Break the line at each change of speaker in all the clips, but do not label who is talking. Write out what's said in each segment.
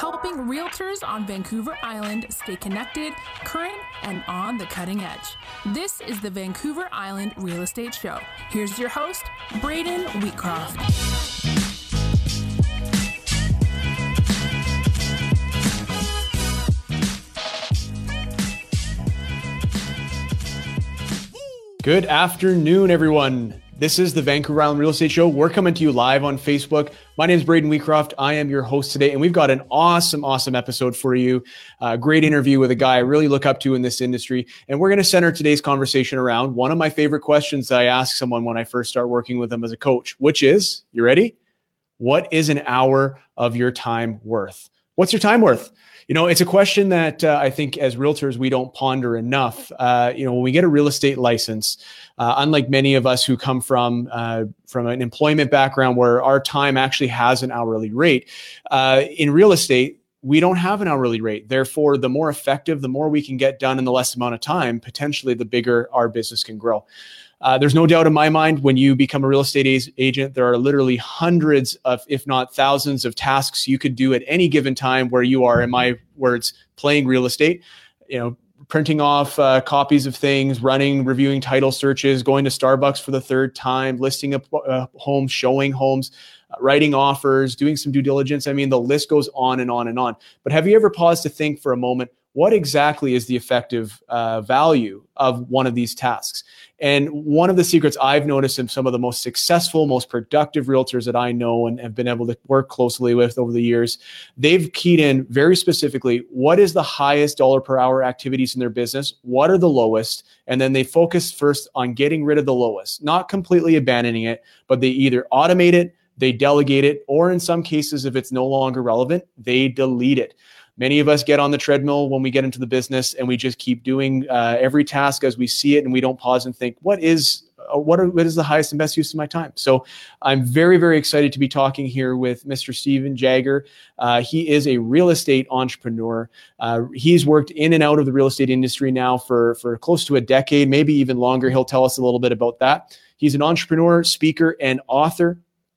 helping realtors on Vancouver Island stay connected, current, and on the cutting edge. This is the Vancouver Island Real Estate Show. Here's your host, Braden Wheatcroft.
Good afternoon, everyone. This is the Vancouver Island Real Estate Show. We're coming to you live on Facebook. My name is Braden Wheatcroft. I am your host today, and we've got an awesome episode for you. Great interview with a guy I really look up to in this industry. And we're going to center today's conversation around one of my favorite questions that I ask someone when I first start working with them as a coach, which is, you ready? What is an hour of your time worth? What's your time worth? You know, it's a question that I think as realtors, we don't ponder enough. When we get a real estate license, unlike many of us who come from an employment background where our time actually has an hourly rate, in real estate, we don't have an hourly rate. Therefore, the more effective, the more we can get done in the less amount of time, potentially the bigger our business can grow. There's no doubt in my mind, when you become a real estate agent, there are literally hundreds of, if not thousands of tasks you could do at any given time where you are, in my words, playing real estate, printing off copies of things, reviewing title searches, going to Starbucks for the third time, listing a home, showing homes, writing offers, doing some due diligence. I mean, the list goes on and on and on. But have you ever paused to think for a moment, what exactly is the effective value of one of these tasks? And one of the secrets I've noticed in some of the most successful, most productive realtors that I know and have been able to work closely with over the years, they've keyed in very specifically, what is the highest dollar per hour activities in their business? What are the lowest? And then they focus first on getting rid of the lowest, not completely abandoning it, but they either automate it, they delegate it, or in some cases, if it's no longer relevant, they delete it. Many of us get on the treadmill when we get into the business and we just keep doing every task as we see it, and we don't pause and think, what is the highest and best use of my time? So I'm very, very excited to be talking here with Mr. Steven Jagger. He is a real estate entrepreneur. He's worked in and out of the real estate industry now for close to a decade, maybe even longer. He'll tell us a little bit about that. He's an entrepreneur, speaker, and author.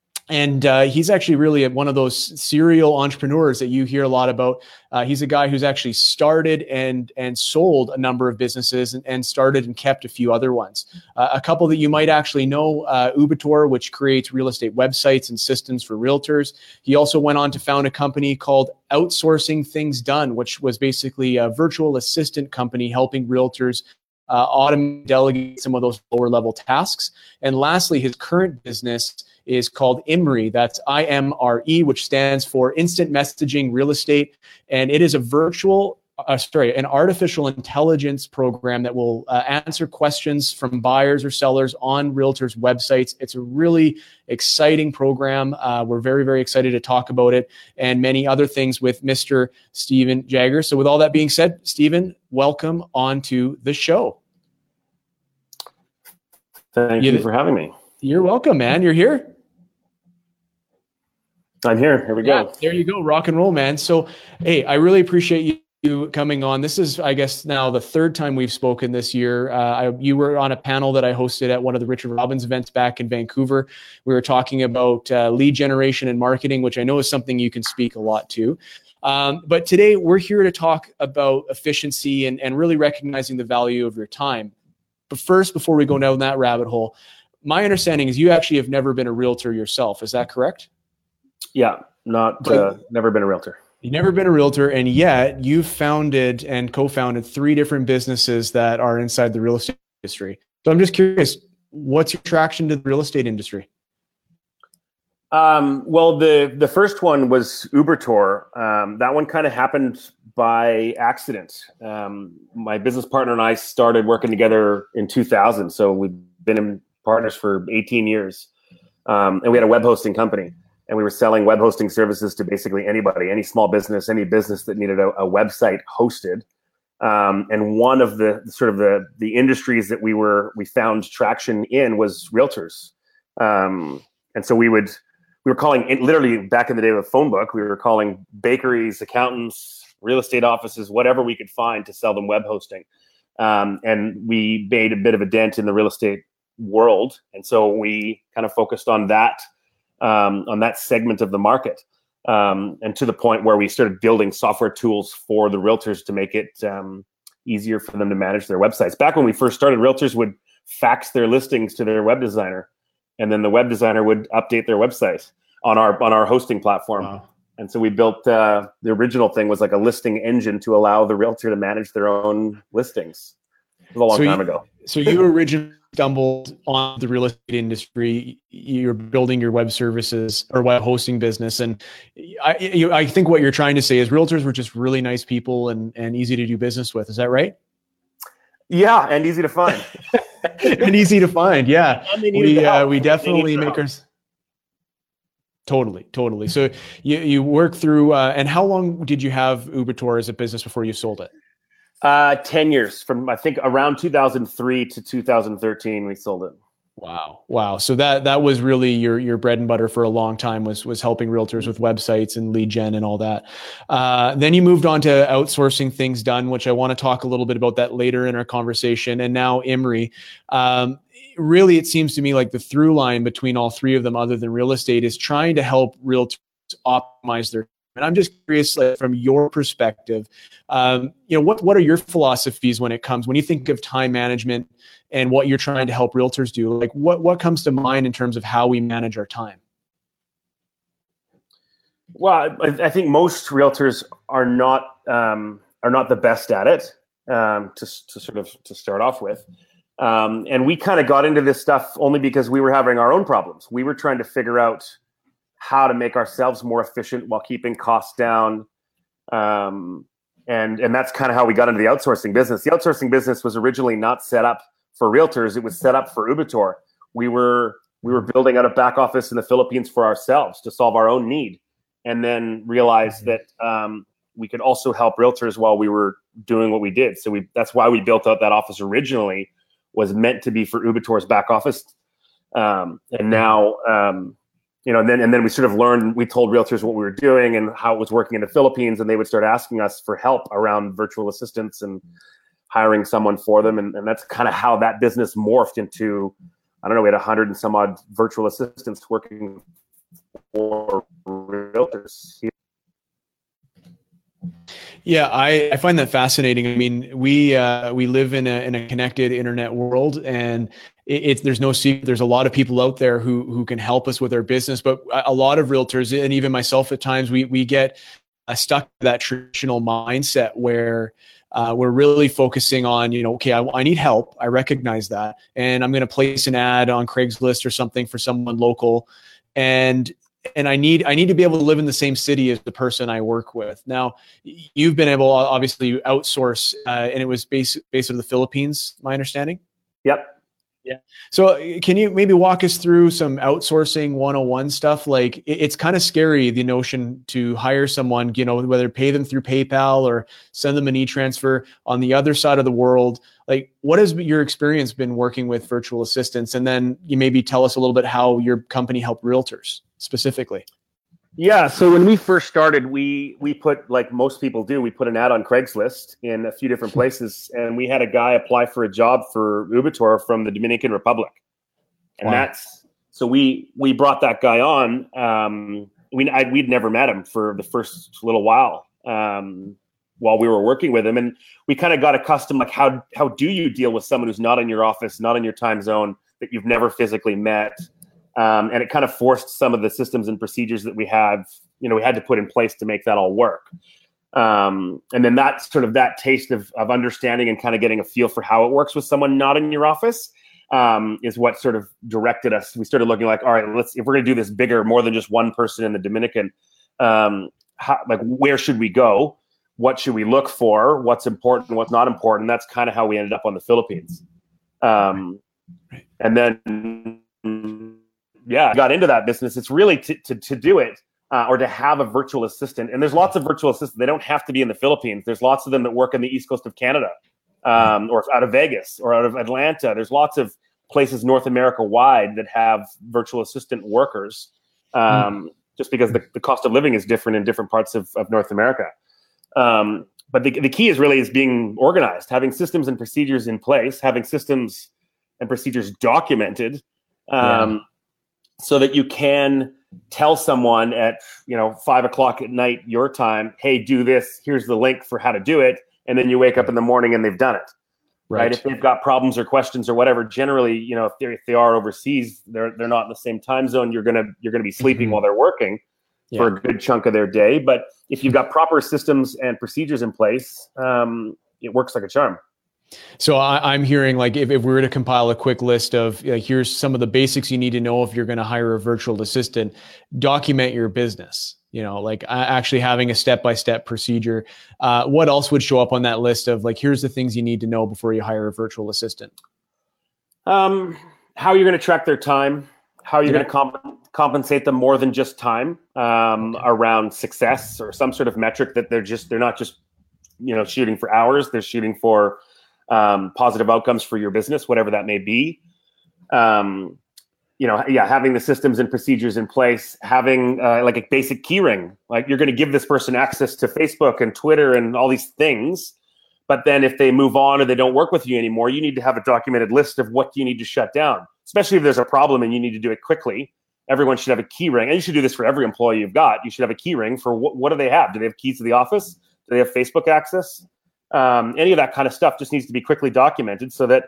And he's actually really one of those serial entrepreneurs that you hear a lot about. He's a guy who's actually started and sold a number of businesses and started and kept a few other ones. A couple that you might actually know, Ubertor, which creates real estate websites and systems for realtors. He also went on to found a company called Outsourcing Things Done, which was basically a virtual assistant company helping realtors automate, delegate some of those lower level tasks. And lastly, his current business is called IMRE. That's IMRE, which stands for Instant Messaging Real Estate. And it is an artificial intelligence program that will answer questions from buyers or sellers on realtors' websites. It's a really exciting program. We're very, very excited to talk about it and many other things with Mr. Steven Jagger. So with all that being said, Steven, welcome onto the show.
Thank you for having me.
You're welcome, man. You're here.
I'm here. Here we go.
There you go. Rock and roll, man. So, hey, I really appreciate you coming on. This is, I guess, now the third time we've spoken this year. You were on a panel that I hosted at one of the Richard Robbins events back in Vancouver. We were talking about lead generation and marketing, which I know is something you can speak a lot to. But today we're here to talk about efficiency and really recognizing the value of your time. But first, before we go down that rabbit hole, my understanding is you actually have never been a realtor yourself. Is that correct?
Yeah, never been a realtor.
You've never been a realtor, and yet you've founded and co-founded 3 different businesses that are inside the real estate industry. So I'm just curious, what's your attraction to the real estate industry?
Well, the first one was Ubertor. That one kind of happened by accident. My business partner and I started working together in 2000. So we've been partners for 18 years. And we had a web hosting company. And we were selling web hosting services to basically anybody, any small business, any business that needed a website hosted. And one of the industries that we found traction in was realtors. And so we were calling, literally back in the day of a phone book, we were calling bakeries, accountants, real estate offices, whatever we could find to sell them web hosting. And we made a bit of a dent in the real estate world. And so we kind of focused on that segment of the market. and to the point where we started building software tools for the realtors to make it easier for them to manage their websites. Back when we first started, realtors would fax their listings to their web designer, and then the web designer would update their website on our hosting platform.
Wow.
And so we built the original thing was like a listing engine to allow the realtor to manage their own listings. It was a long time ago.
So you originally stumbled on the real estate industry. You're building your web services or web hosting business. And I think what you're trying to say is realtors were just really nice people and easy to do business with. Is that right?
Yeah. And easy to find.
And easy to find. Yeah. We definitely make our... Totally. So you work through, and how long did you have Ubertor as a business before you sold it?
10 years, from I think around 2003 to 2013, we sold it.
Wow. So that was really your bread and butter for a long time was helping realtors with websites and lead gen and all that. Then you moved on to outsourcing things done, which I want to talk a little bit about that later in our conversation. And now Imri. Really, it seems to me like the through line between all three of them, other than real estate, is trying to help realtors optimize their. And I'm just curious, like, from your perspective, what are your philosophies when you think of time management and what you're trying to help realtors do? Like, what comes to mind in terms of how we manage our time?
Well, I think most realtors are not the best at it. To start off with. And we kind of got into this stuff only because we were having our own problems. We were trying to figure out how to make ourselves more efficient while keeping costs down. And that's kind of how we got into the outsourcing business. The outsourcing business was originally not set up for realtors. It was set up for Ubertor. We were building out a back office in the Philippines for ourselves to solve our own need, and then realized that we could also help realtors while we were doing what we did. So that's why we built out that office originally, was meant to be for Ubertor's back office. And now, and then we sort of learned, we told realtors what we were doing and how it was working in the Philippines, and they would start asking us for help around virtual assistants and hiring someone for them. And that's kind of how that business morphed into, I don't know, we had 100 and some odd virtual assistants working for realtors.
Yeah, I find that fascinating. I mean, we live in a connected internet world, and there's no secret. There's a lot of people out there who can help us with our business, but a lot of realtors, and even myself at times, we get stuck in that traditional mindset where we're really focusing on, okay, I need help. I recognize that, and I'm going to place an ad on Craigslist or something for someone local, and I need to be able to live in the same city as the person I work with. Now, you've been able, obviously, outsource, and it was based in the Philippines, my understanding?
Yep.
Yeah. So can you maybe walk us through some outsourcing 101 stuff? Like, it's kind of scary, the notion to hire someone, whether pay them through PayPal or send them an e-transfer on the other side of the world. Like, what has your experience been working with virtual assistants? And then you maybe tell us a little bit how your company helped realtors specifically.
Yeah. So when we first started, we put, like most people do, we put an ad on Craigslist in a few different places, and we had a guy apply for a job for Ubertor from the Dominican Republic. And so we brought that guy on. We'd never met him for the first little while we were working with him. And we kind of got accustomed, like, how do you deal with someone who's not in your office, not in your time zone, that you've never physically met? And it kind of forced some of the systems and procedures that we had to put in place to make that all work. And then that taste of understanding and kind of getting a feel for how it works with someone not in your office is what sort of directed us. We started looking like, all right, if we're going to do this bigger, more than just one person in the Dominican, where should we go? What should we look for? What's important? What's not important? That's kind of how we ended up on the Philippines. And then, I got into that business. It's really to do it or to have a virtual assistant. And there's lots of virtual assistants. They don't have to be in the Philippines. There's lots of them that work in the East Coast of Canada or out of Vegas or out of Atlanta. There's lots of places North America wide that have virtual assistant workers just because the cost of living is different in different parts of North America. But the key is being organized, having systems and procedures in place, having systems and procedures documented so that you can tell someone at 5:00 at night your time, hey, do this, here's the link for how to do it, and then you wake up in the morning and they've done it. Right. If they've got problems or questions or whatever, generally, if they are overseas, they're not in the same time zone. You're gonna be sleeping while they're working for a good chunk of their day. But if you've got proper systems and procedures in place, it works like a charm.
So I'm hearing, like, if we were to compile a quick list of here's some of the basics you need to know if you're going to hire a virtual assistant, document your business. Like actually having a step-by-step procedure. What else would show up on that list of here's the things you need to know before you hire a virtual assistant? How
you're going to track their time, how you're going to compensate them more than just time, around success or some sort of metric that they're not just shooting for hours, they're shooting for positive outcomes for your business, whatever that may be. Having the systems and procedures in place, having like a basic key ring, like you're going to give this person access to Facebook and Twitter and all these things. But then if they move on or they don't work with you anymore, you need to have a documented list of what you need to shut down, especially if there's a problem and you need to do it quickly. Everyone should have a key ring, and you should do this for every employee you've got. You should have a key ring for what do they have? Do they have keys to the office? Do they have Facebook access? Any of that kind of stuff just needs to be quickly documented so that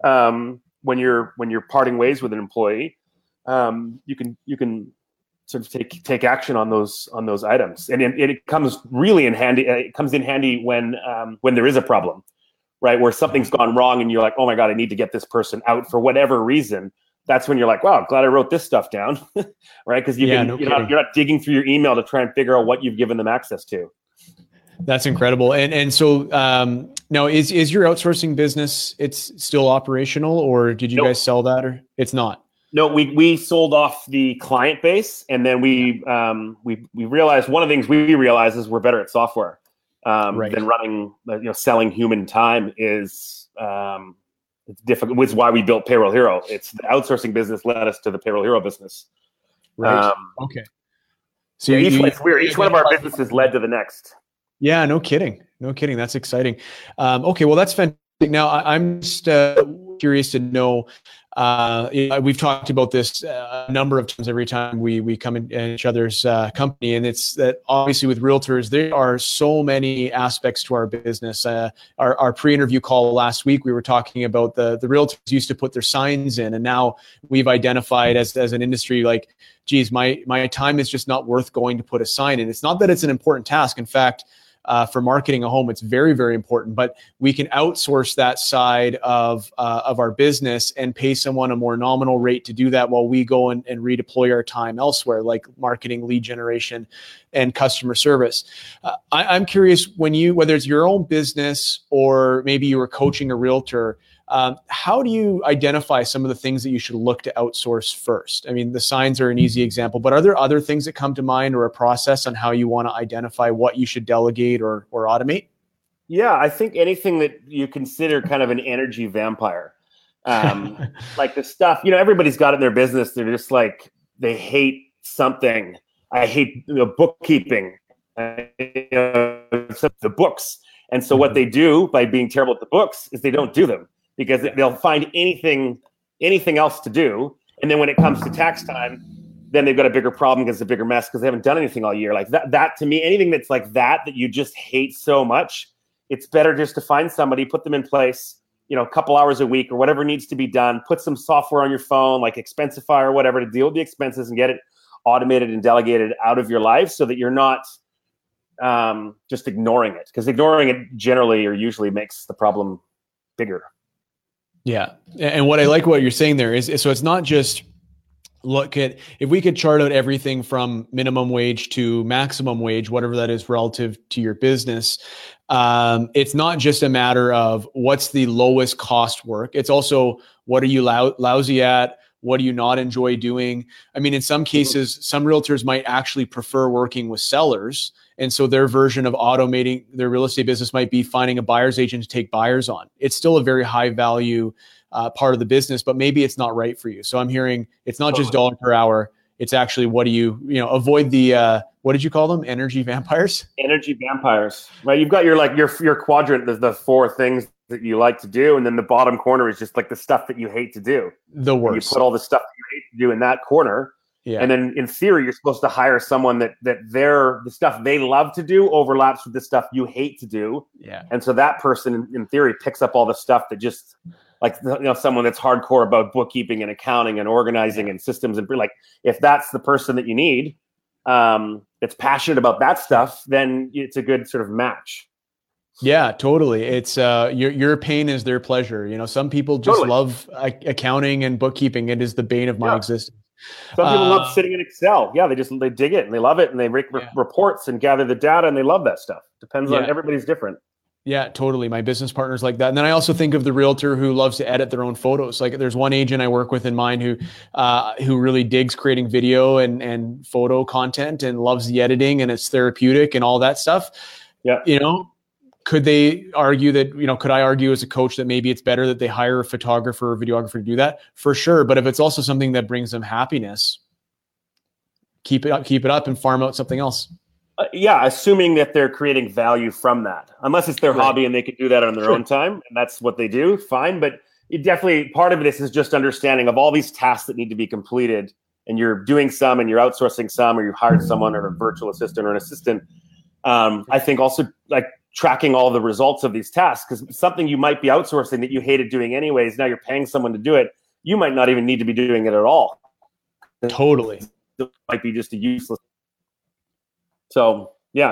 when you're parting ways with an employee, you can sort of take action on those items, and it comes really in handy. It comes in handy when there is a problem, right? Where something's gone wrong, and you're like, oh my god, I need to get this person out for whatever reason. That's when you're like, wow, glad I wrote this stuff down, right? Because you're not digging through your email to try and figure out what you've given them access to.
That's incredible. And so now is your outsourcing business, it's still operational, or did you guys sell that, or it's not?
No, we sold off the client base, and then we realized one of the things we realized is we're better at software than running, selling human time is it's difficult, which is why we built Payroll Hero. It's the outsourcing business led us to the Payroll Hero business.
Right. Okay.
So each one of our businesses led to the next.
Yeah, no kidding. That's exciting. Okay, well, that's fantastic. Now, I'm just curious to know, we've talked about this a number of times every time we come in each other's company, and it's that obviously with realtors, there are so many aspects to our business. Our pre-interview call last week, we were talking about the realtors used to put their signs in, and now we've identified as an industry, like, geez, my time is just not worth going to put a sign in. It's not that it's an important task. In fact, for marketing a home, it's very, very important, but we can outsource that side of our business and pay someone a more nominal rate to do that while we go and redeploy our time elsewhere, like marketing, lead generation, and customer service. I'm curious, whether it's your own business or maybe you were coaching a realtor, how do you identify some of the things that you should look to outsource first? I mean, the signs are an easy example, but are there other things that come to mind, or a process on how you want to identify what you should delegate or automate?
Yeah, I think anything that you consider kind of an energy vampire, like the stuff, everybody's got it in their business. They're just like, they hate something. I hate bookkeeping, the books. And so what they do by being terrible at the books is they don't do them, because they'll find anything else to do. And then when it comes to tax time, then they've got a bigger problem because it's a bigger mess because they haven't done anything all year. Like that to me, anything that's like that you just hate so much, it's better just to find somebody, put them in place, a couple hours a week or whatever needs to be done, put some software on your phone, like Expensify or whatever, to deal with the expenses and get it automated and delegated out of your life so that you're not just ignoring it, because ignoring it generally or usually makes the problem bigger.
Yeah. And what I like what you're saying there is so it's not just look at, if we could chart out everything from minimum wage to maximum wage, whatever that is relative to your business. It's not just a matter of what's the lowest cost work. It's also, what are you lousy at? What do you not enjoy doing? I mean, in some cases, some realtors might actually prefer working with sellers. And so their version of automating their real estate business might be finding a buyer's agent to take buyers on. It's still a very high value part of the business, but maybe it's not right for you. So I'm hearing it's not just dollar per hour. It's actually, what do you avoid the, what did you call them? Energy vampires?
Energy vampires, right? You've got your quadrant, the four things that you like to do. And then the bottom corner is just like the stuff that you hate to do.
The worst.
You put all the stuff that you hate to do in that corner.
Yeah.
And then in theory, you're supposed to hire someone that the stuff they love to do overlaps with the stuff you hate to do.
Yeah.
And so that person in theory picks up all the stuff that just like, someone that's hardcore about bookkeeping and accounting and organizing and systems. And like, if that's the person that you need, that's passionate about that stuff, then it's a good sort of match.
Yeah, totally. It's your pain is their pleasure. Some people just love accounting and bookkeeping. It is the bane of my existence.
Some people love sitting in Excel. Yeah, they dig it and they love it and they make reports and gather the data and they love that stuff. Depends on everybody's different.
Yeah, totally. My business partner's like that. And then I also think of the realtor who loves to edit their own photos. Like there's one agent I work with in mine who really digs creating video and photo content and loves the editing and it's therapeutic and all that stuff.
Yeah.
Could they argue that, could I argue as a coach that maybe it's better that they hire a photographer or videographer to do that? For sure. But if it's also something that brings them happiness, keep it up and farm out something else.
Yeah, assuming that they're creating value from that. Unless it's their hobby and they can do that on their own time, and that's what they do, fine. But it definitely, part of this is just understanding of all these tasks that need to be completed, and you're doing some and you're outsourcing some, or you've hired someone or a virtual assistant or an assistant. I think also like tracking all the results of these tasks, because something you might be outsourcing that you hated doing anyways, now you're paying someone to do it. You might not even need to be doing it at all.
Totally.
It might be just a useless. So yeah,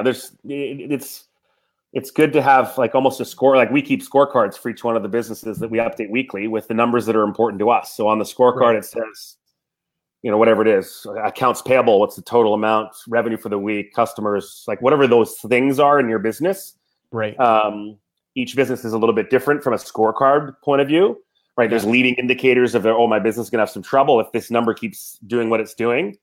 it's good to have like almost a score. Like we keep scorecards for each one of the businesses that we update weekly with the numbers that are important to us. So on the scorecard, it says, whatever it is, accounts payable, what's the total amount, revenue for the week, customers, like whatever those things are in your business.
Right.
Each business is a little bit different from a scorecard point of view, right? There's leading indicators of my business is going to have some trouble if this number keeps doing what it's doing.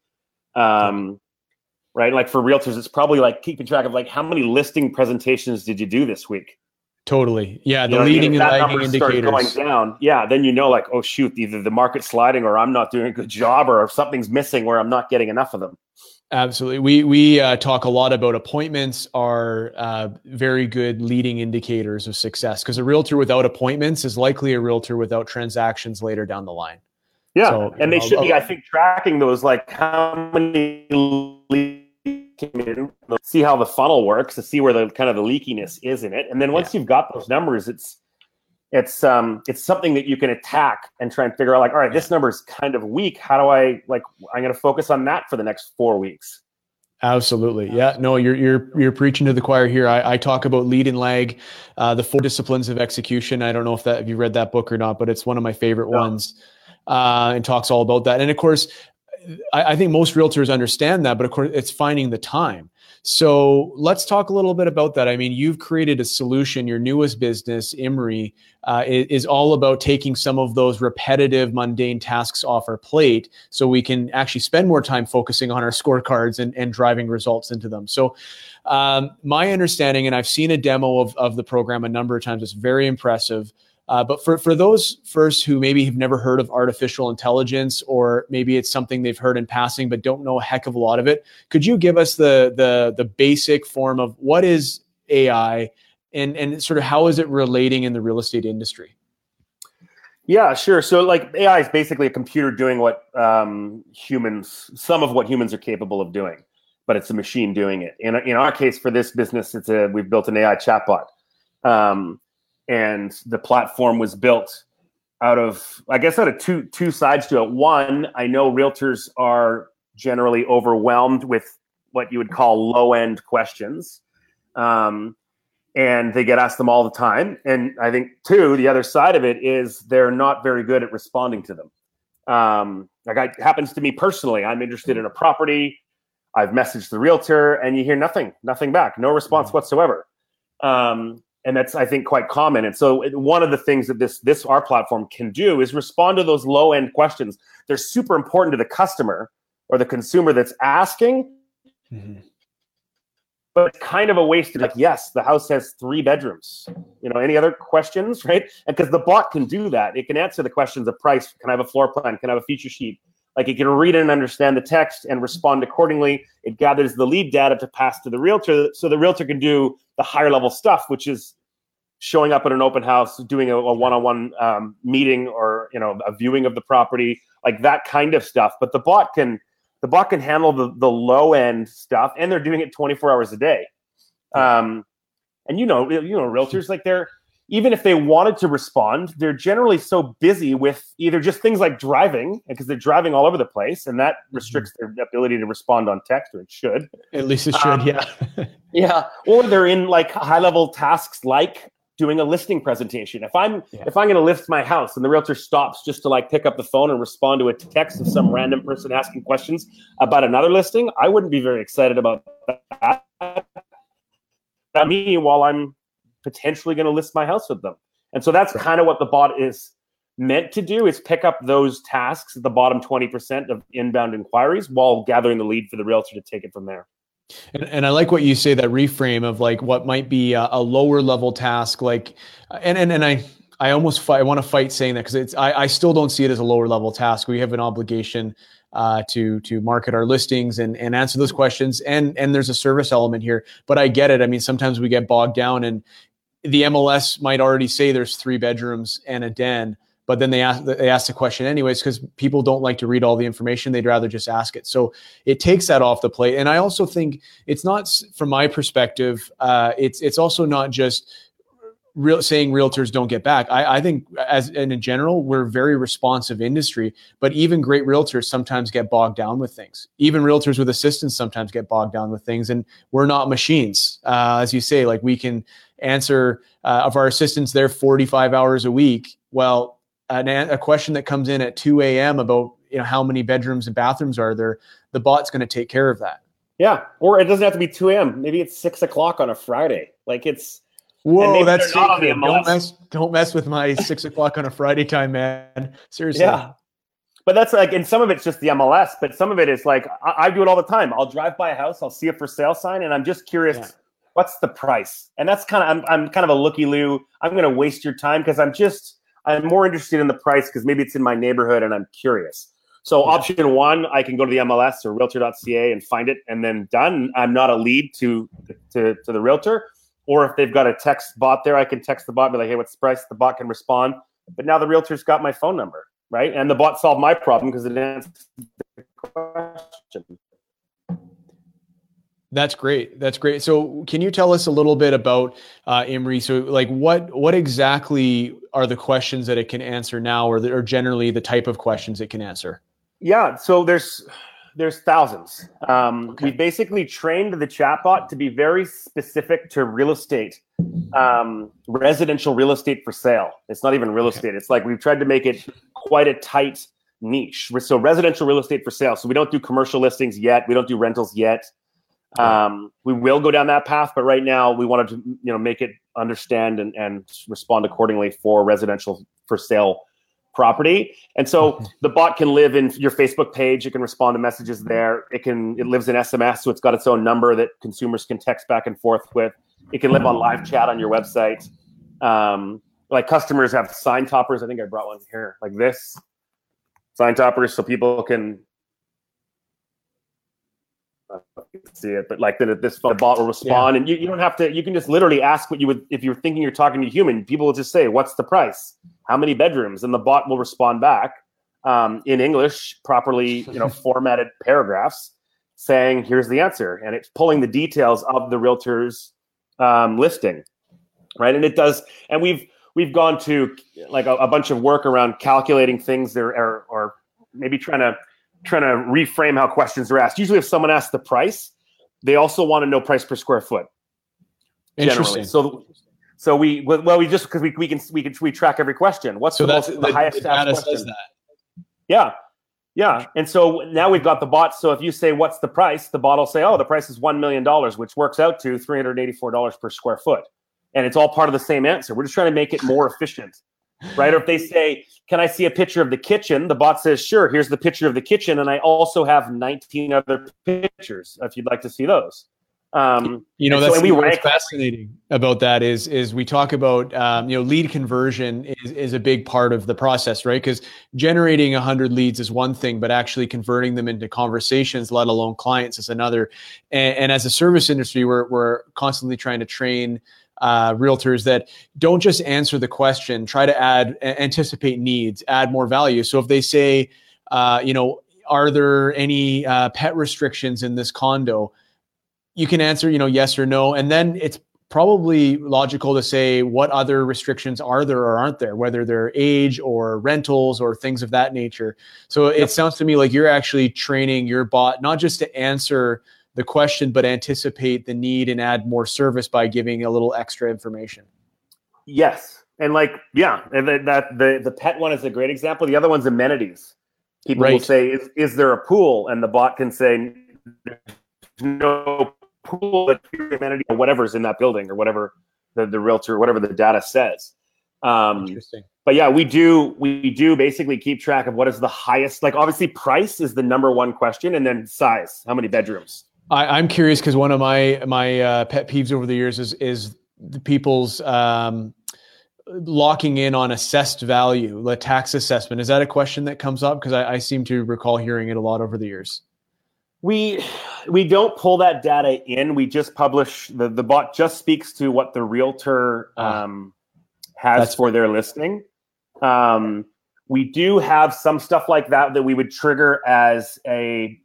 Right. Like for realtors, it's probably like keeping track of like how many listing presentations did you do this week?
Totally. Yeah. The leading and lagging indicators
going down. Yeah. Then like, oh shoot, either the market's sliding or I'm not doing a good job or something's missing where I'm not getting enough of them.
Absolutely. We talk a lot about appointments are very good leading indicators of success, because a realtor without appointments is likely a realtor without transactions later down the line.
Yeah. So, and they should be, I think, tracking those, like how many leads came in, see how the funnel works, to see where the kind of the leakiness is in it. And then once you've got those numbers, it's something that you can attack and try and figure out, like, all right, this number is kind of weak. How do I'm going to focus on that for the next 4 weeks.
Absolutely. Yeah, no, you're preaching to the choir here. I talk about lead and lag, the 4 disciplines of execution. I don't know if you read that book or not, but it's one of my favorite ones. And talks all about that. And of course, I think most realtors understand that, but of course it's finding the time. So let's talk a little bit about that. I mean, you've created a solution. Your newest business, Imri, is all about taking some of those repetitive, mundane tasks off our plate so we can actually spend more time focusing on our scorecards and driving results into them. So my understanding, and I've seen a demo of the program a number of times, it's very impressive. But for those first who maybe have never heard of artificial intelligence, or maybe it's something they've heard in passing but don't know a heck of a lot of it, could you give us the basic form of what is AI and sort of how is it relating in the real estate industry?
Yeah, sure. So like AI is basically a computer doing what some of what humans are capable of doing, but it's a machine doing it. In our case, for this business, we've built an AI chatbot. And the platform was built out of two sides to it. One, I know realtors are generally overwhelmed with what you would call low-end questions. And they get asked them all the time. And I think, two, the other side of it is they're not very good at responding to them. It happens to me personally. I'm interested in a property. I've messaged the realtor and you hear nothing back, no response whatsoever. And that's, I think, quite common. And so one of the things that our platform can do is respond to those low-end questions. They're super important to the customer or the consumer that's asking. Mm-hmm. But it's kind of a waste. Like, yes, the house has 3 bedrooms. Any other questions, right? And because the bot can do that. It can answer the questions of price. Can I have a floor plan? Can I have a feature sheet? Like, it can read and understand the text and respond accordingly. It gathers the lead data to pass to the realtor, so the realtor can do the higher level stuff, which is showing up at an open house, doing a one-on-one meeting or a viewing of the property, like that kind of stuff. But the bot can The bot can handle the low end stuff, and they're doing it 24 hours a day. And realtors, like, they're, even if they wanted to respond, they're generally so busy with either just things like driving, because they're driving all over the place, and that restricts their ability to respond on text, or it should.
At least it should, yeah.
Yeah. Or they're in like high level tasks like doing a listing presentation. If I'm going to list my house and the realtor stops just to like pick up the phone and respond to a text of some random person asking questions about another listing, I wouldn't be very excited about that. Me, while I'm potentially going to list my house with them. And so that's kind of what the bot is meant to do, is pick up those tasks at the bottom 20% of inbound inquiries while gathering the lead for the realtor to take it from there.
And I like what you say, that reframe of like what might be a lower level task, like, and I want to fight saying that, because I still don't see it as a lower level task. We have an obligation to market our listings and answer those questions, and there's a service element here. But I get it. I mean, sometimes we get bogged down, and the MLS might already say there's 3 bedrooms and a den, but then they ask the question anyways, because people don't like to read all the information. They'd rather just ask it. So it takes that off the plate. And I also think it's not, from my perspective, it's also not just saying realtors don't get back. I think in general, we're a very responsive industry, but even great realtors sometimes get bogged down with things. Even realtors with assistants sometimes get bogged down with things, and we're not machines. As you say, like, we can answer of our assistants there 45 hours a week. Well, a question that comes in at 2 a.m. about, how many bedrooms and bathrooms are there, the bot's going to take care of that.
Yeah. Or it doesn't have to be 2 a.m. Maybe it's 6 o'clock on a Friday. Like, it's,
whoa, that's sacred. Don't mess with my 6 o'clock on a Friday time, man. Seriously.
Yeah. But that's like, and some of it's just the MLS, but some of it is like, I do it all the time. I'll drive by a house, I'll see a for sale sign, and I'm just curious, what's the price? And that's I'm kind of a looky-loo. I'm going to waste your time because I'm more interested in the price because maybe it's in my neighborhood and I'm curious. So option one, I can go to the MLS or realtor.ca and find it, and then done. I'm not a lead to the realtor. Or if they've got a text bot there, I can text the bot and be like, hey, what's the price? The bot can respond. But now the realtor's got my phone number, right? And the bot solved my problem because it answered the question.
That's great. That's great. So can you tell us a little bit about Imri? So like what exactly are the questions that it can answer now, or generally the type of questions it can answer?
Yeah. So there's thousands. We basically trained the chatbot to be very specific to real estate, residential real estate for sale. It's not even real estate. It's like we've tried to make it quite a tight niche. So residential real estate for sale. So we don't do commercial listings yet. We don't do rentals yet. We will go down that path, but right now we wanted to, make it understand and respond accordingly for residential for sale property. And so the bot can live in your Facebook page. It can respond to messages there. It lives in SMS. So it's got its own number that consumers can text back and forth with. It can live on live chat on your website. Like customers have sign toppers. I think I brought one here like this, sign toppers. So people can see it, but like the bot will respond, and you don't have to. You can just literally ask what you would if you're thinking you're talking to a human. People will just say, "What's the price? How many bedrooms?" And the bot will respond back in English, properly, formatted paragraphs, saying, "Here's the answer," and it's pulling the details of the realtor's listing, right? And it does. And we've gone to like a bunch of work around calculating things there, or maybe trying to reframe how questions are asked. Usually if someone asks the price, they also want to know price per square foot.
Interesting.
Generally. So we just, because we track every question. What's the highest asked question? Says that. Yeah. And so now we've got the bot. So if you say, what's the price? The bot will say, oh, the price is $1 million, which works out to $384 per square foot. And it's all part of the same answer. We're just trying to make it more efficient. Right? Or if they say, can I see a picture of the kitchen? The bot says, sure, here's the picture of the kitchen. And I also have 19 other pictures if you'd like to see those.
That's what's fascinating about that is we talk about, lead conversion is a big part of the process, right? Because generating 100 leads is one thing, but actually converting them into conversations, let alone clients, is another. And as a service industry, we're constantly trying to train realtors that don't just answer the question, try to anticipate needs, add more value. So if they say, are there any pet restrictions in this condo? You can answer, yes or no. And then it's probably logical to say what other restrictions are there or aren't there, whether they're age or rentals or things of that nature. So it sounds to me like you're actually training your bot, not just to answer the question, but anticipate the need and add more service by giving a little extra information.
Yes. And and the pet one is a great example. The other one's amenities. People will say, is there a pool? And the bot can say, no pool, but amenity or whatever's in that building or whatever the realtor, whatever the data says.
Interesting.
But yeah, we do basically keep track of what is the highest, like obviously price is the number one question, and then size, how many bedrooms.
I'm curious because one of my pet peeves over the years is the people's locking in on assessed value, the tax assessment. Is that a question that comes up? Because I seem to recall hearing it a lot over the years.
We don't pull that data in. We just publish, the bot just speaks to what the realtor has for their listing. We do have some stuff like that we would trigger as a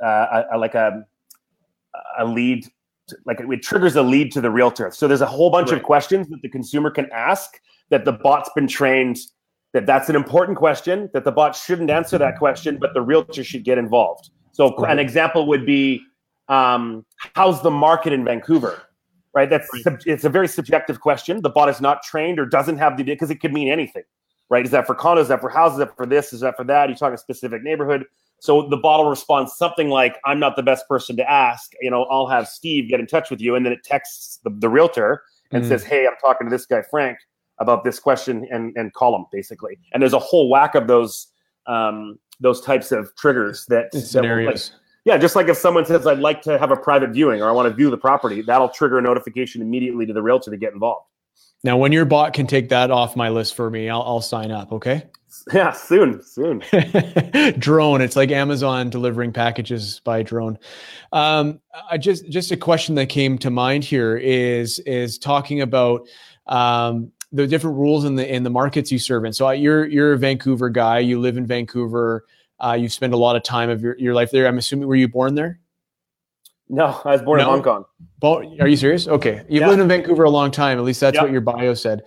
lead, like it triggers a lead to the realtor. So there's a whole bunch of questions that the consumer can ask that the bot's been trained that's an important question, that the bot shouldn't answer that question, but the realtor should get involved. So an example would be, how's the market in Vancouver, right? It's a very subjective question. The bot is not trained or doesn't have the, because it could mean anything, right? Is that for condos? Is that for houses? Is that for this? Is that for that? You talk a specific neighborhood. So the bot will respond something like, I'm not the best person to ask. I'll have Steve get in touch with you. And then it texts the realtor and says, hey, I'm talking to this guy, Frank, about this question, and call him basically. And there's a whole whack of those types of triggers
scenarios.
Just like if someone says, I'd like to have a private viewing or I want to view the property, that'll trigger a notification immediately to the realtor to get involved.
Now, when your bot can take that off my list for me, I'll sign up. Okay.
Yeah, soon.
Drone. It's like Amazon delivering packages by drone. Just a question that came to mind here is talking about the different rules in the markets you serve in. So you're a Vancouver guy. You live in Vancouver. You've spent a lot of time of your life there. I'm assuming, were you born there?
No, I was born in Hong Kong.
Are you serious? Okay. You've lived in Vancouver a long time. At least that's what your bio said.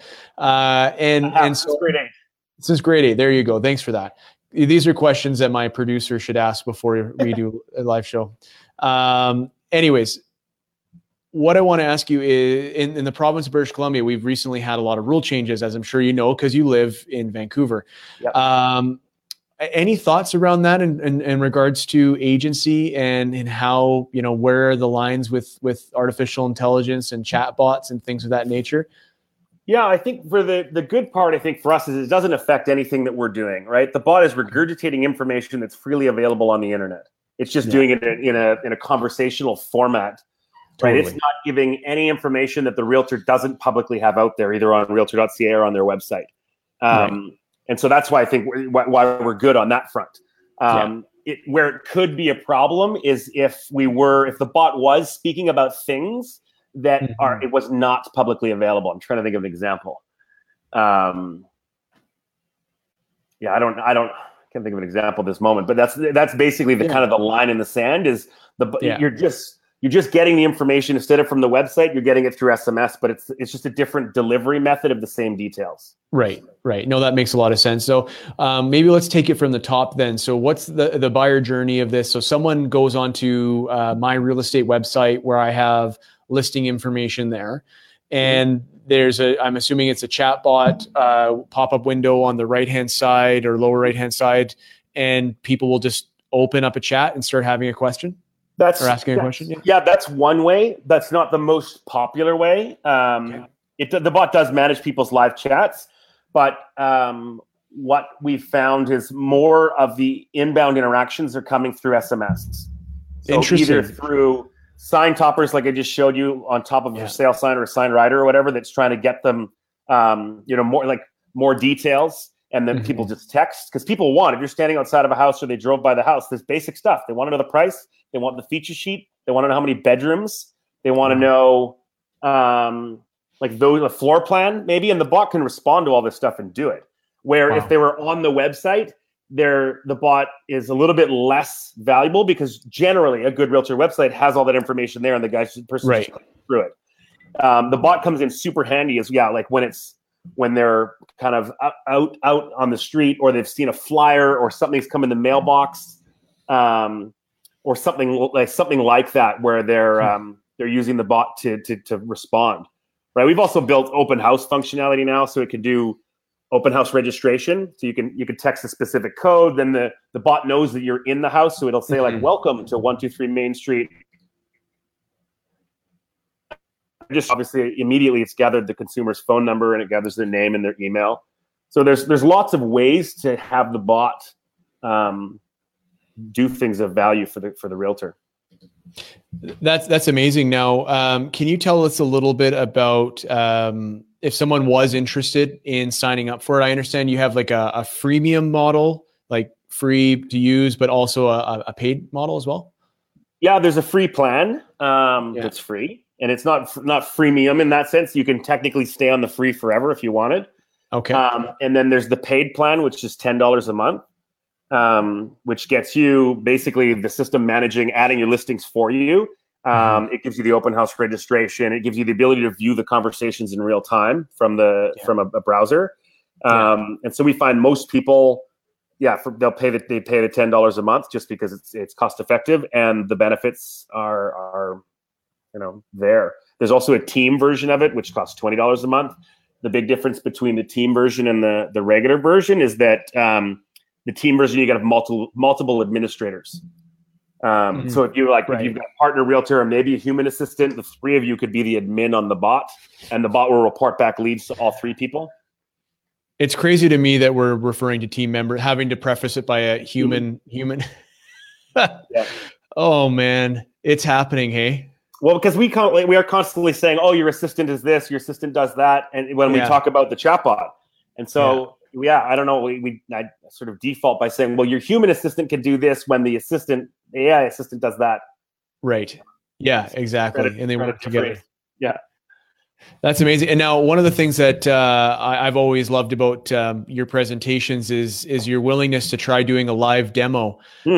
And so grade 8. Since grade 8. There you go. Thanks for that. These are questions that my producer should ask before we do a live show. Anyways, what I want to ask you is, in the province of British Columbia, we've recently had a lot of rule changes, as I'm sure you know, because you live in Vancouver. Yep. Any thoughts around that in regards to agency and how, where are the lines with artificial intelligence and chat bots and things of that nature?
Yeah, I think for the good part, I think for us is it doesn't affect anything that we're doing, right? The bot is regurgitating information that's freely available on the internet. It's just doing it in a conversational format, right? It's not giving any information that the realtor doesn't publicly have out there, either on realtor.ca or on their website. And so that's why I think why we're good on that front. Where it could be a problem is if the bot was speaking about things that it was not publicly available. I'm trying to think of an example. I can't think of an example at this moment, but that's basically the kind of the line in the sand is you're just getting the information instead of from the website, you're getting it through SMS, but it's just a different delivery method of the same details.
Right. No, that makes a lot of sense. So maybe let's take it from the top then. So what's the buyer journey of this? So someone goes onto my real estate website where I have listing information there, and I'm assuming it's a chat bot pop-up window on the right-hand side or lower right-hand side, and people will just open up a chat and start having a question. Asking a question.
Yeah, that's one way. That's not the most popular way. The bot does manage people's live chats, but what we've found is more of the inbound interactions are coming through SMS. So
interesting.
Either through sign toppers, like I just showed you, on top of a sale sign or a sign rider or whatever, that's trying to get them, more details. And then people just text, because people want, if you're standing outside of a house or they drove by the house, there's basic stuff. They want to know the price. They want the feature sheet. They want to know how many bedrooms. They want to know the floor plan maybe. And the bot can respond to all this stuff and do it. Where if they were on the website, the bot is a little bit less valuable because generally a good realtor website has all that information there and the person should click through it. The bot comes in super handy like when they're kind of out on the street, or they've seen a flyer or something's come in the mailbox, or something like that, where they're using the bot to respond. Right. We've also built open house functionality now, so it can do open house registration. So you can text a specific code, then the bot knows that you're in the house, so it'll say like, "Welcome to 123 Main Street." Just obviously immediately it's gathered the consumer's phone number and it gathers their name and their email. So there's lots of ways to have the bot do things of value for the realtor.
That's amazing. Now, can you tell us a little bit about if someone was interested in signing up for it? I understand you have like a freemium model, like free to use, but also a paid model as well.
Yeah, there's a free plan that's free. And it's not freemium in that sense. You can technically stay on the free forever if you wanted.
Okay.
And then there's the paid plan, which is $10 a month, which gets you basically the system adding your listings for you. It gives you the open house registration. It gives you the ability to view the conversations in real time from a browser. And so we find most people, they pay the $10 a month just because it's cost effective and the benefits are there. There's also a team version of it, which costs $20 a month. The big difference between the team version and the regular version is that the team version, you got to have multiple administrators. So if you've got a partner realtor or maybe a human assistant, the three of you could be the admin on the bot, and the bot will report back leads to all three people.
It's crazy to me that we're referring to team member, having to preface it by a human. Yeah. Oh man, it's happening. Hey.
Well, because we are constantly saying, "Oh, your assistant is this, your assistant does that," and when we talk about the chatbot, and so I don't know, I sort of default by saying, "Well, your human assistant can do this when the AI assistant does that." Right.
Yeah. Exactly. And they work together.
Yeah.
That's amazing. And now one of the things that I've always loved about your presentations is your willingness to try doing a live demo. Do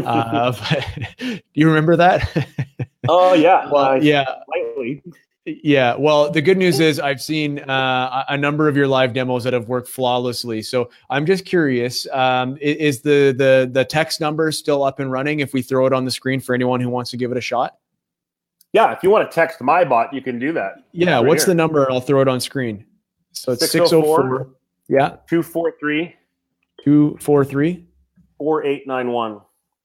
you remember that?
Oh yeah.
Well, slightly. Yeah. Well, the good news is I've seen a number of your live demos that have worked flawlessly. So I'm just curious, is the text number still up and running if we throw it on the screen for anyone who wants to give it a shot?
Yeah. If you want to text my bot, you can do that.
Yeah. What's the number? I'll throw it on screen. So it's 604. Yeah.
243. 4891.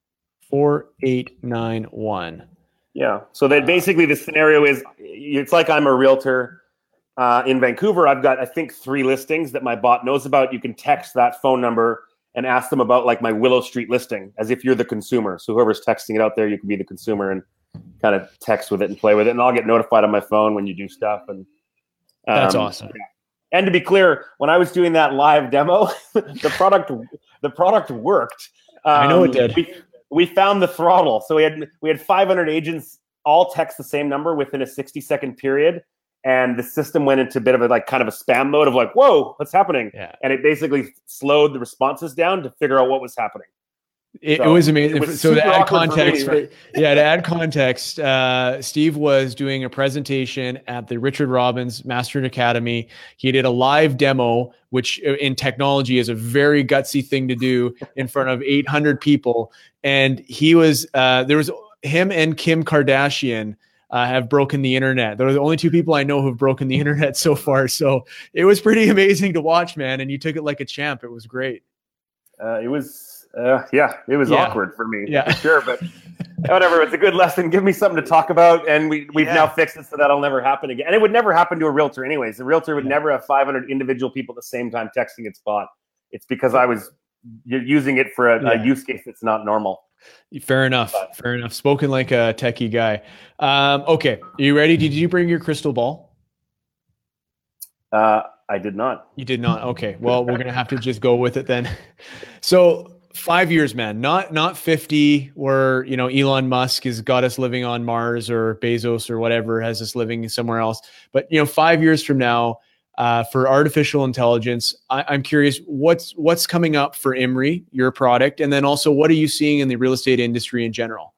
4891.
Yeah. So that basically the scenario is, it's like I'm a realtor in Vancouver. I've got, I think, 3 listings that my bot knows about. You can text that phone number and ask them about like my Willow Street listing as if you're the consumer. So whoever's texting it out there, you can be the consumer and kind of text with it and play with it. And I'll get notified on my phone when you do stuff. And
that's awesome.
And to be clear, when I was doing that live demo, the product worked.
I know it did.
We found the throttle. So we had 500 agents all text the same number within a 60-second period. And the system went into a bit of a kind of a spam mode of like, whoa, what's happening? Yeah. And it basically slowed the responses down to figure out what was happening.
It was amazing. So to add context, Steve was doing a presentation at the Richard Robbins Mastering Academy. He did a live demo, which in technology is a very gutsy thing to do in front of 800 people. And he was, there was him and Kim Kardashian have broken the internet. They're the only 2 people I know who've broken the internet so far. So it was pretty amazing to watch, man. And you took it like a champ. It was great.
It was awkward for me, for sure. But whatever, it's a good lesson. Give me something to talk about, and we've now fixed it so that'll never happen again. And it would never happen to a realtor, anyways. The realtor would never have 500 individual people at the same time texting its bot. It's because I was using it for a use case that's not normal.
Fair enough. Fair enough. Spoken like a techie guy. Okay, are you ready? Did you bring your crystal ball?
I did not.
You did not. Okay. Well, we're gonna have to just go with it then. So 5 years, man, not 50 where, Elon Musk has got us living on Mars or Bezos or whatever has us living somewhere else. But, 5 years from now, for artificial intelligence. I'm curious, what's coming up for IMRI, your product, and then also what are you seeing in the real estate industry in general?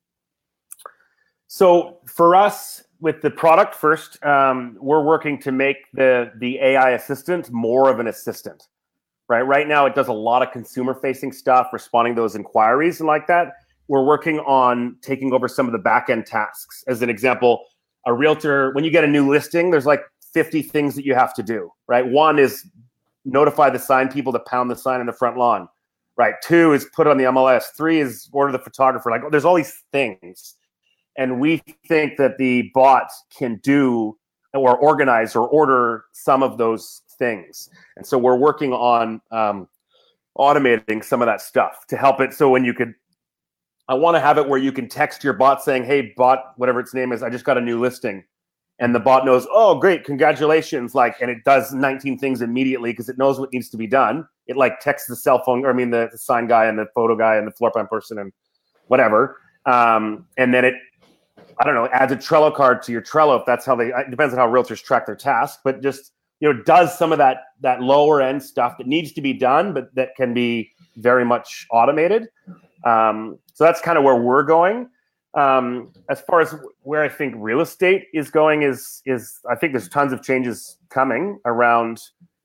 So for us, with the product first, we're working to make the AI assistant more of an assistant. Right now, it does a lot of consumer-facing stuff, responding to those inquiries and like that. We're working on taking over some of the back-end tasks. As an example, a realtor, when you get a new listing, there's like 50 things that you have to do, right? One is notify the sign people to pound the sign in the front lawn, right? 2 is put it on the MLS. 3 is order the photographer. Like, there's all these things. And we think that the bot can do or organize or order some of those things. And so we're working on automating some of that stuff to help it. So when I want to have it where you can text your bot saying, hey, bot, whatever its name is, I just got a new listing. And the bot knows, oh, great, congratulations. And it does 19 things immediately because it knows what needs to be done. It texts the cell phone, the sign guy and the photo guy and the floor plan person and whatever. And then it, adds a Trello card to your Trello if that's how it depends on how realtors track their task, but just, does some of that lower end stuff that needs to be done, but that can be very much automated. So that's kind of where we're going. As far as where I think real estate is going is I think there's tons of changes coming around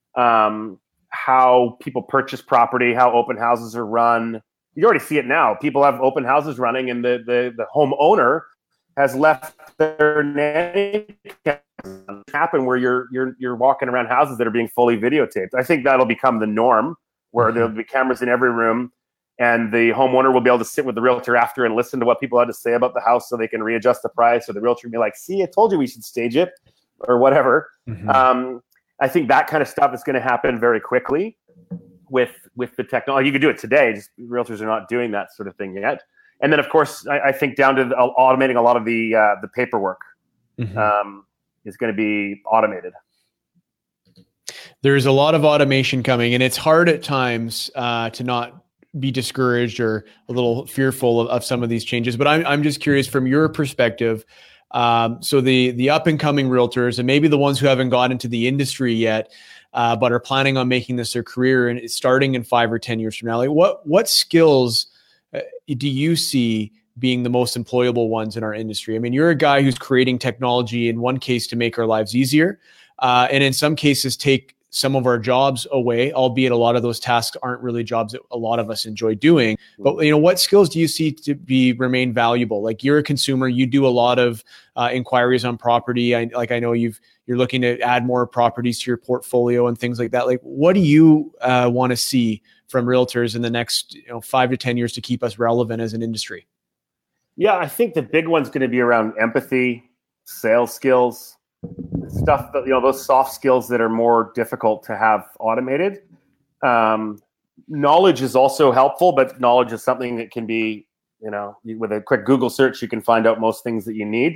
how people purchase property, how open houses are run. You already see it now. People have open houses running, and the homeowner has left their nanny happen where you're walking around houses that are being fully videotaped. I think that'll become the norm, where there'll be cameras in every room, and the homeowner will be able to sit with the realtor after and listen to what people had to say about the house so they can readjust the price, or the realtor will be like, see, I told you we should stage it, or whatever. I think that kind of stuff is going to happen very quickly with the technology. You could do it today, just realtors are not doing that sort of thing yet. And then, of course, I think down to automating a lot of the paperwork is going to be automated.
There's a lot of automation coming, and it's hard at times to not be discouraged or a little fearful of some of these changes. But I'm just curious from your perspective. So the up and coming realtors, and maybe the ones who haven't got into the industry yet, but are planning on making this their career and starting in 5 or 10 years from now, what skills do you see being the most employable ones in our industry? I mean, you're a guy who's creating technology in one case to make our lives easier, and in some cases take some of our jobs away, albeit a lot of those tasks aren't really jobs that a lot of us enjoy doing. But what skills do you see to remain valuable? Like, you're a consumer, you do a lot of inquiries on property. I know you're looking to add more properties to your portfolio and things like that. Like, what do you want to see from realtors in the next 5 to 10 years to keep us relevant as an industry?
Yeah, I think the big one's going to be around empathy, sales skills, stuff that, those soft skills that are more difficult to have automated. Knowledge is also helpful, but knowledge is something that can be, with a quick Google search, you can find out most things that you need.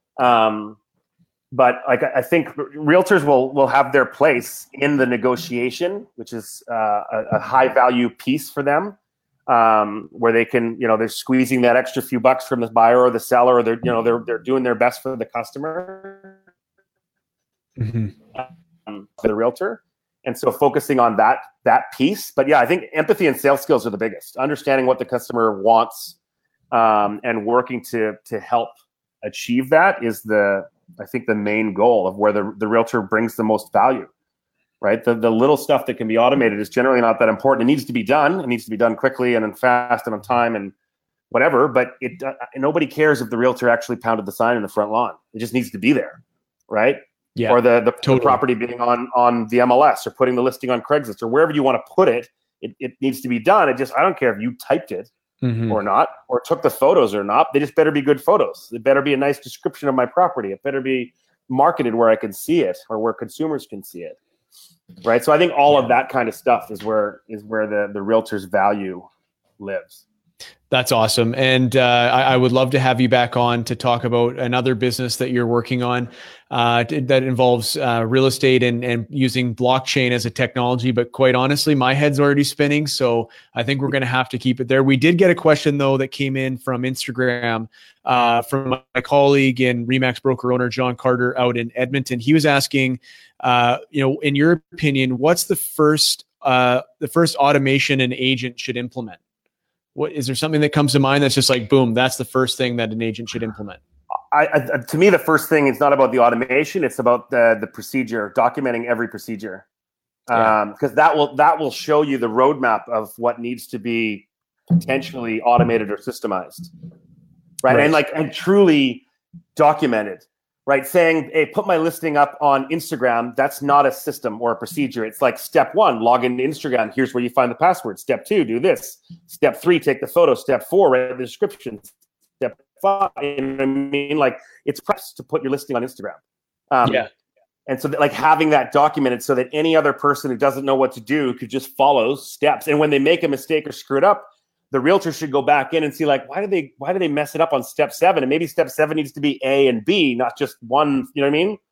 But I think realtors will have their place in the negotiation, which is a high value piece for them, where they can, they're squeezing that extra few bucks from the buyer or the seller, or they're doing their best for the customer, for the realtor. And so focusing on that piece. But yeah, I think empathy and sales skills are the biggest. Understanding what the customer wants and working to help achieve that is I think the main goal of where the realtor brings the most value, right? The little stuff that can be automated is generally not that important. It needs to be done. It needs to be done quickly and fast and on time and whatever. But nobody cares if the realtor actually pounded the sign in the front lawn. It just needs to be there, right?
Yeah.
Or the property being on the MLS, or putting the listing on Craigslist, or wherever you want to put it. It needs to be done. I don't care if you typed it or not, or took the photos or not. They just better be good photos. It better be a nice description of my property. It better be marketed where I can see it, or where consumers can see it, right? So I think all of that kind of stuff is where the realtor's value lives.
That's awesome. And I would love to have you back on to talk about another business that you're working on. that involves real estate and using blockchain as a technology. But quite honestly, my head's already spinning. So I think we're going to have to keep it there. We did get a question, though, that came in from Instagram from my colleague and Remax broker owner, John Carter, out in Edmonton. He was asking, in your opinion, what's the first automation an agent should implement? What is there something that comes to mind that's just like, boom, that's the first thing that an agent should implement?
To me, the first thing is not about the automation; it's about the procedure, documenting every procedure, because that will show you the roadmap of what needs to be potentially automated or systemized, right? And truly documented. Right, saying, hey, put my listing up on Instagram, that's not a system or a procedure. It's like step 1, log into Instagram. Here's where you find the password. Step 2, do this. Step 3, take the photo. Step 4, write the description. Step 5, you know what I mean? Like, it's press to put your listing on Instagram. And so having that documented so that any other person who doesn't know what to do could just follow steps. And when they make a mistake or screw it up, the realtor should go back in and see, like, why do they mess it up on step 7? And maybe step 7 needs to be A and B, not just one. You know what I mean?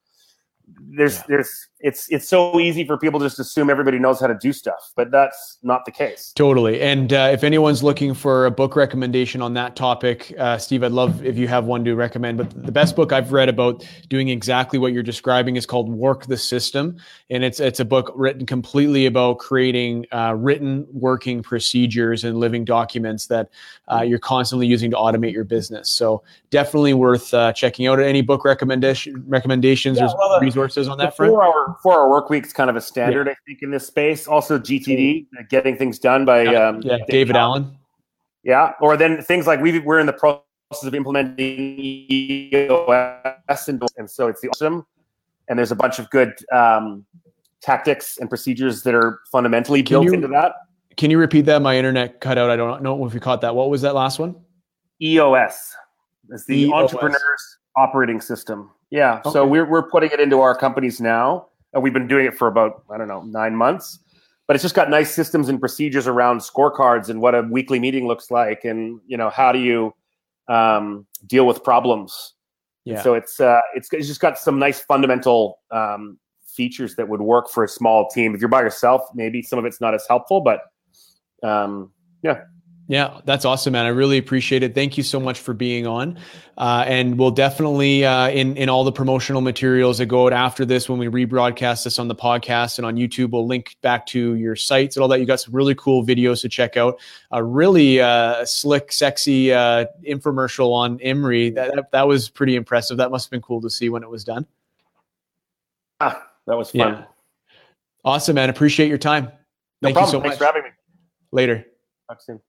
It's so easy for people to just assume everybody knows how to do stuff, but that's not the case.
Totally. And if anyone's looking for a book recommendation on that topic, Steve, I'd love if you have one to recommend. But the best book I've read about doing exactly what you're describing is called Work the System. And it's a book written completely about creating written working procedures and living documents that you're constantly using to automate your business. So definitely worth checking out. Any book recommendations or resources on that front?
4-hour work week's kind of a standard, I think, in this space. Also, GTD, Getting Things Done by
David Allen.
Yeah, or then things like we're in the process of implementing EOS, and so it's the awesome. And there's a bunch of good tactics and procedures that are fundamentally built into that.
Can you repeat that? My internet cut out. I don't know if you caught that. What was that last one?
EOS. It's the EOS. Entrepreneur's Operating System. Yeah, okay. So we're putting it into our companies now. And we've been doing it for about, 9 months. But it's just got nice systems and procedures around scorecards and what a weekly meeting looks like. And, how do you deal with problems? Yeah. So it's just got some nice fundamental features that would work for a small team. If you're by yourself, maybe some of it's not as helpful. But, yeah.
Yeah, that's awesome, man. I really appreciate it. Thank you so much for being on. And we'll definitely, in all the promotional materials that go out after this, when we rebroadcast this on the podcast and on YouTube, we'll link back to your sites and all that. You got some really cool videos to check out. A really slick, sexy infomercial on Emery. That was pretty impressive. That must have been cool to see when it was done.
That was fun. Yeah.
Awesome, man. Appreciate your time. Thank you so much.
Thanks for having me.
Later.
Talk soon.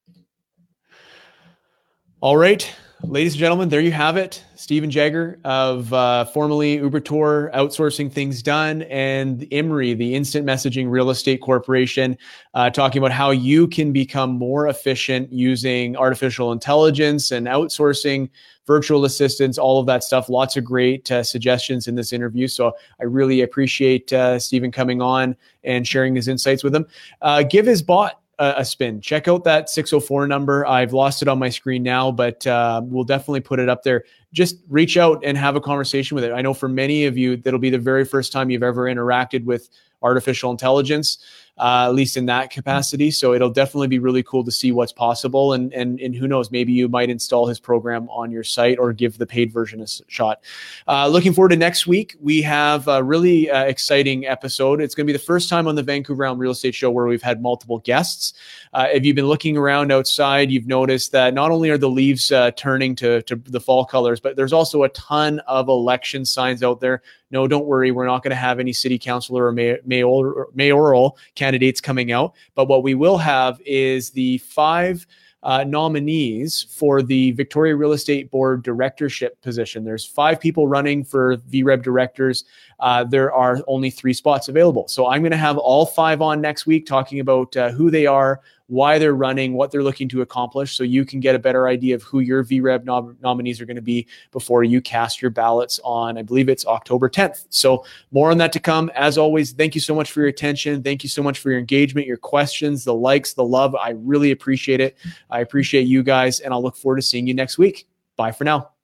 All right, ladies and gentlemen, there you have it. Steven Jagger of formerly Ubertor, Outsourcing Things Done, and Emery, the Instant Messaging Real Estate Corporation, talking about how you can become more efficient using artificial intelligence and outsourcing, virtual assistants, all of that stuff. Lots of great suggestions in this interview. So I really appreciate Steven coming on and sharing his insights with them. Give his bot a spin. Check out that 604 number. I've lost it on my screen now, but we'll definitely put it up there. Just reach out and have a conversation with it. I know for many of you, that'll be the very first time you've ever interacted with artificial intelligence, at least in that capacity. So it'll definitely be really cool to see what's possible. And who knows, maybe you might install his program on your site or give the paid version a shot. Looking forward to next week. We have a really exciting episode. It's going to be the first time on the Vancouver Island Real Estate Show where we've had multiple guests. If you've been looking around outside, you've noticed that not only are the leaves turning to the fall colors, but there's also a ton of election signs out there. No, don't worry. We're not going to have any city councilor or mayoral candidates coming out. But what we will have is the 5 nominees for the Victoria Real Estate Board directorship position. There's 5 people running for VREB directors. There are only 3 spots available. So I'm going to have all 5 on next week talking about who they are, why they're running, what they're looking to accomplish, so you can get a better idea of who your VREB nominees are going to be before you cast your ballots on, I believe it's October 10th. So more on that to come. As always, thank you so much for your attention. Thank you so much for your engagement, your questions, the likes, the love. I really appreciate it. I appreciate you guys, and I'll look forward to seeing you next week. Bye for now.